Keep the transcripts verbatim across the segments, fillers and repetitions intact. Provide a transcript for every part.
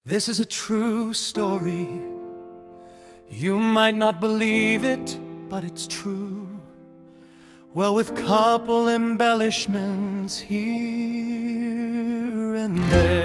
This is a true story. You might not believe it, but it's true. Well, with couple embellishments here and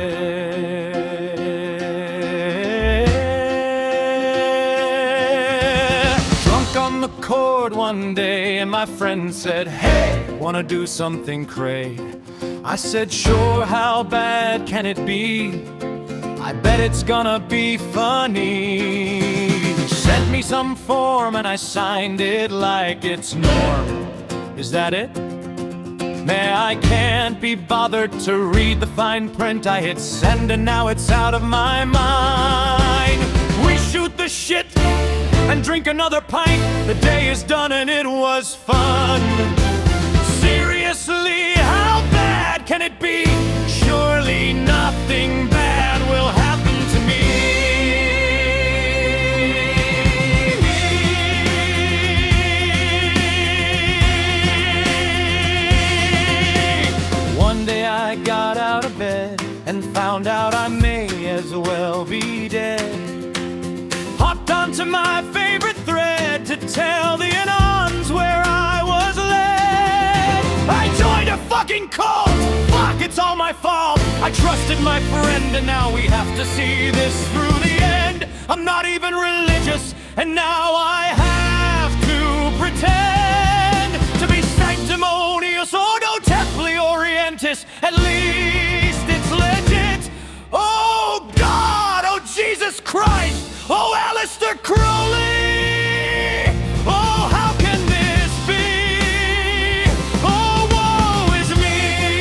there. Drunk on the chord one day, and my friend said, "Hey, wanna do something cray?" I said, "Sure, how bad can it be? I bet it's gonna be funny." He sent me some form and I signed it like it's norm. Is that it? Man, I can't be bothered to read the fine print. I hit send and now it's out of my mind. We shoot the shit and drink another pint. The day is done and it was fun. Seriously, how bad can it be? Surely nothing bad will happen to me. One day I got out of bed and found out I may as well be dead. Hopped onto my favorite thread to tell the anons where I was led. I joined a fucking cult! Fuck, it's all my fault! I trusted my friend and now we have to see this through the end. I'm not even religious and now I have to pretend to be sanctimonious or no Templi Orientis. At least it's legit. Oh God! Oh Jesus Christ! Oh Aleister Crowley! Oh, how can this be? Oh, woe is me!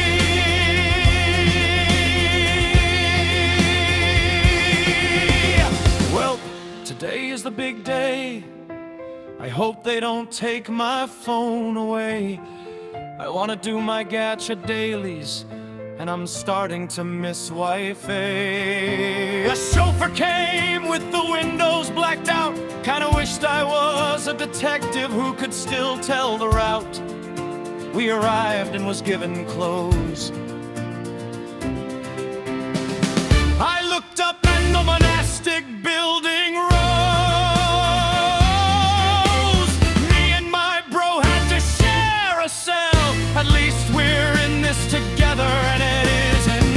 Well, today is the big day. I hope they don't take my phone away. I wanna do my gacha dailies, and I'm starting to miss wifey. A chauffeur came with the windows blacked out. Kinda wished I was a detective who could still tell the route. We arrived and was given clothes. I looked up and the monastic building rose. Me and my bro had to share a cell. At least we're in this together and it isn't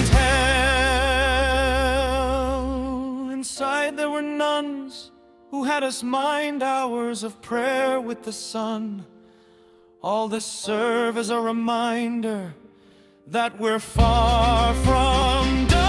hell. Inside there were nuns who had us mind hours of prayer with the sun. All this serve as a reminder that we're far from done.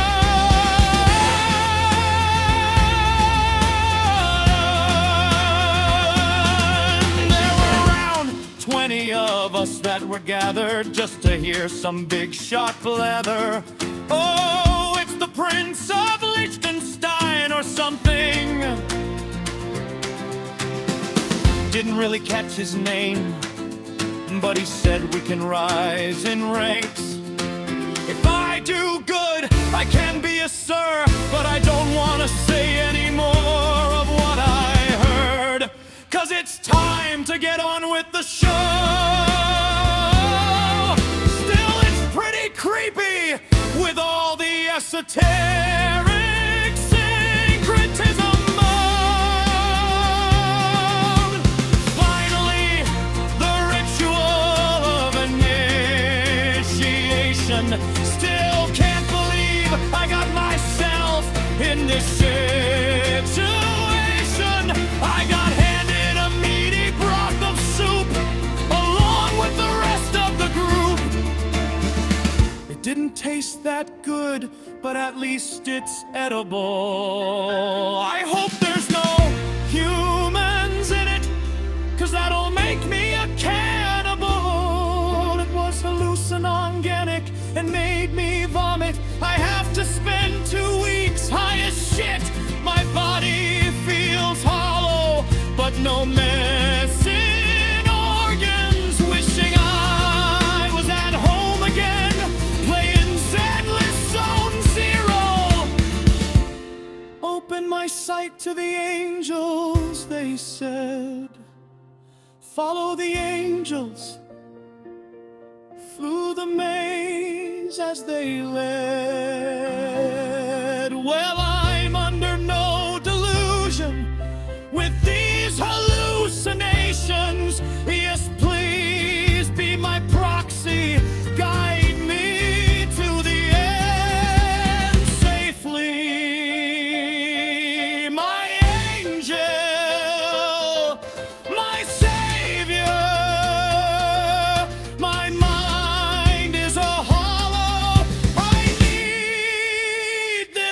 There were around twenty of us that were gathered just to hear some big shot blather. Oh, it's the Prince of Liechtenstein or something. Didn't really catch his name, but he said we can rise in ranks. If I do good, I can be a sir, but I don't want to say any more of what I heard, 'cause it's time to get on with the show. Still, it's pretty creepy with all the esoteric syncretism. Still can't believe I got myself in this situation. I got handed a meaty broth of soup along with the rest of the group. It didn't taste that good, but at least it's edible. I hope there's no humans in it, 'cause that'll make me a cannibal. It was hallucinogenic and made me vomit. I have to spend two weeks high as shit. My body feels hollow, but no missing organs. Wishing I was at home again, playing Zenless Zone Zero. Open my sight to the angels, they said. Follow the angels through the maze as they led. Well,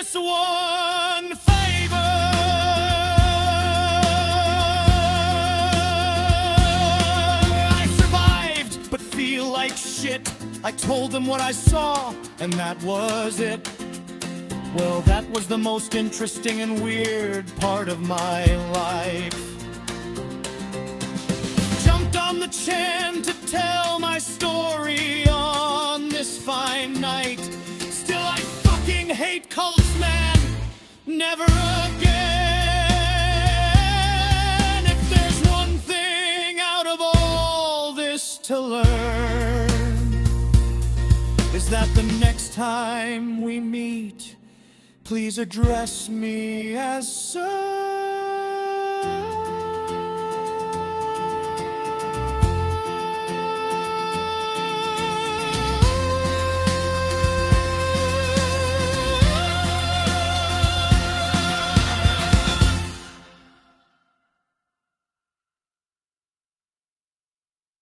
this one favor. I survived, but feel like shit. I told them what I saw, and that was it. Well, that was the most interesting and weird part of my life. Jumped on the chan to tell my story on this fine night. Still, I fucking hate cults, man. Never again. If there's one thing out of all this to learn, is that the next time we meet, please address me as sir.